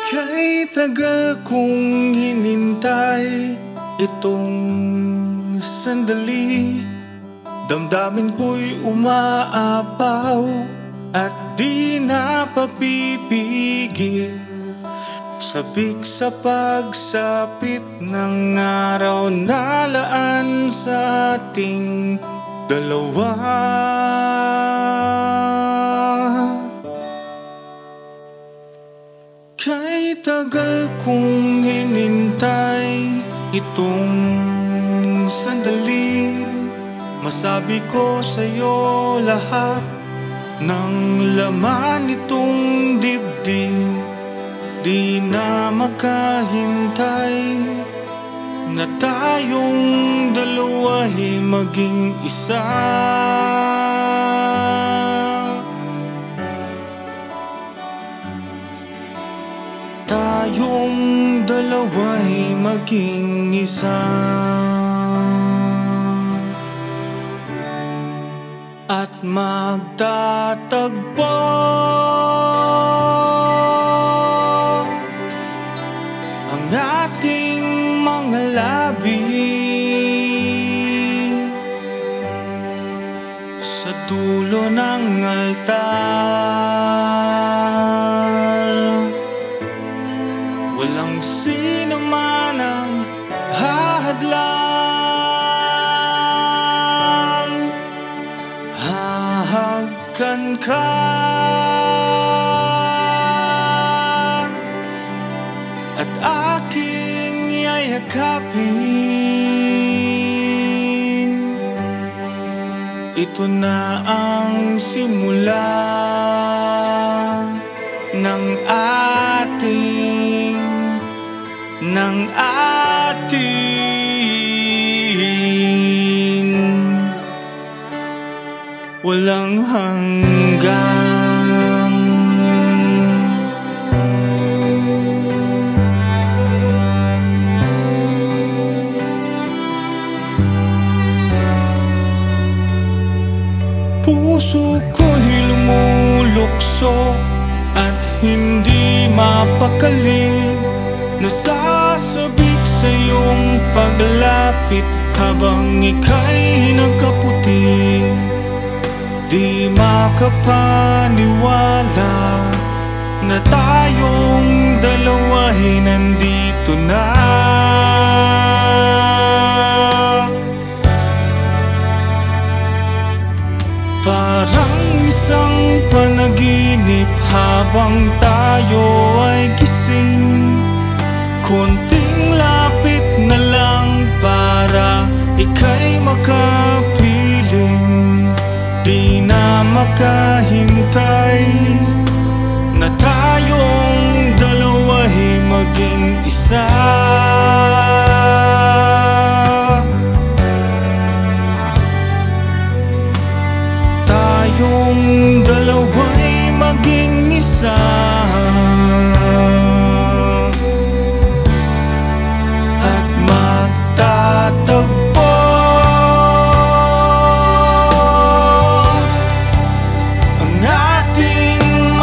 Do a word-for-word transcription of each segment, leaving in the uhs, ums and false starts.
Kay tagal kong hinintay itong sandali, damdamin ko'y umaapaw at di na papipigil. Sabik sa pagsapit ng araw na laan sa ating dalawa. Kay tagal kong hinintay itong sandali, masabi ko sa'yo lahat ng laman nitong dibdib. Di na makahintay na tayong dalawa'y maging isa. Tayong dalawa'y maging isa. At magtatagpo ang ating mga labi sa dulo ng altar. Walang sino man ang hahadlang. Hahagkan ka at aking yayakapin. Ito na ang simula ng ating ng ating walang hanggan. Puso ko'y lumulukso at hindi mapakali, nasasabik sa iyong paglapit habang ika'y nagkaputi. Di makapaniwala na tayong dalawa'y nandito na. Parang isang panaginip habang tayo ay gising. Konting lapit na lang para ika'y makapiling. Di na makahintay na tayong dalawa'y maging isa. Tayong dalawa'y maging isa. At magtatagpo ang ating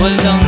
Walang